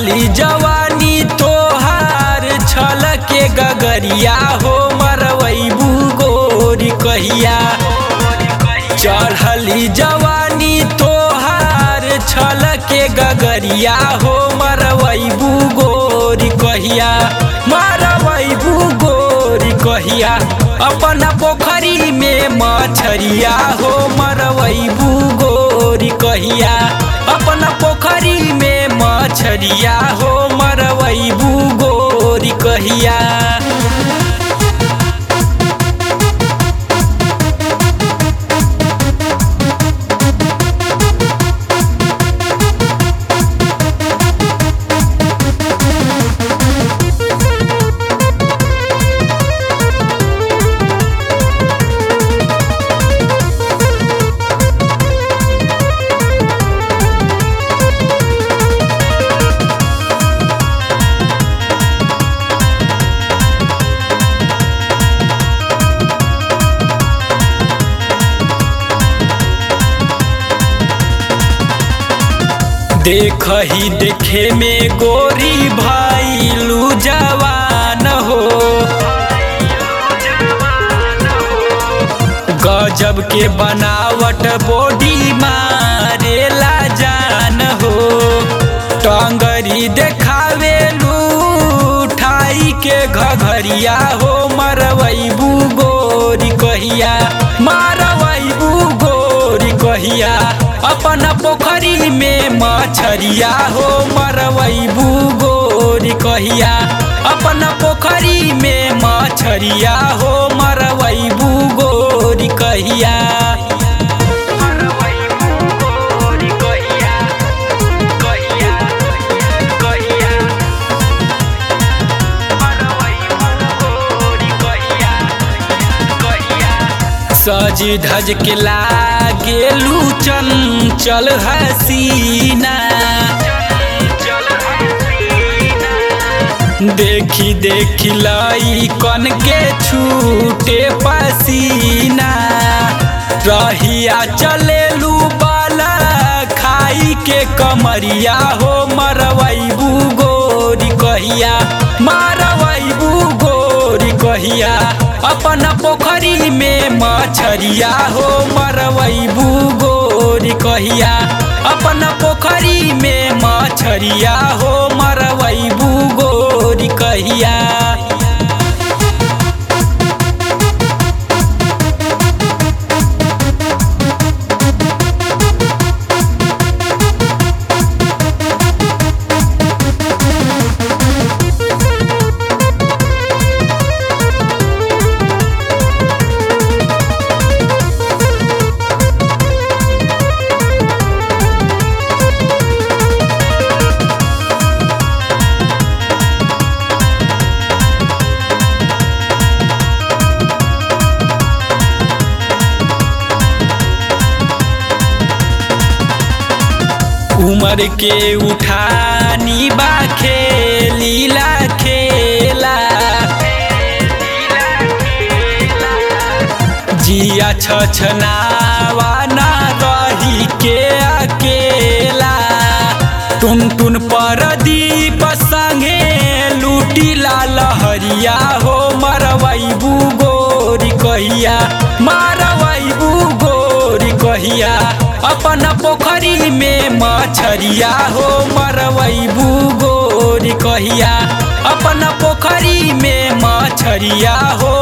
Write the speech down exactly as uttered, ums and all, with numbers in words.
चढ़ली जवानी तोहार छल के गगरिया हो मरवैबू गोरी कहिया। चढ़ली जवानी तोहार छल के गगरिया हो मरवैबू गोरी कहिया। मरवैबू गोरी कहिया अपना पोखरी में मछरिया हो मरवैबू गोरी कहिया। अपना पोखरी में मछरिया हो मरवैबू गोरी कहिया। देख ही देखे में गोरी भइलू जवान हो। गजब के बनावट बॉडी मारेला जान हो। टंगरी देखावेलू ठाई के घघरिया हो मरवैबू गोरी कहिया। मरवैबू गोरी कहिया अपना पोखरी में मछरिया हो मरवैबू गोरी कहिया। अपना पोखरी में मछरिया हो मरवैबू गोरी कहिया। सज धज के लागेलू चंचल हसीना। देखी देखी लइकन के छूटे पसीना। रहिया चलेलू बाला खाई के कमरिया हो मरवैबू गोरी कहिया। मरवैबू गोरी कहिया अपना पोखरी में मछरिया हो मरवैबू गोरी कहिया। अपना पोखरी में मछरिया हो मरवैबू गोरी कहिया। उमर के उठानी बा खेलीला खेला। जिया छछनावा ना रही के अकेला। टुन टुन परदीप संगे लूटीला लहरिया हो मरवैबू गोरी कहिया। मरवैबू गोरी कहिया अपना पोखरी में मछरिया हो मरवैबू गोरी कहिया। अपना पोखरी में मछरिया हो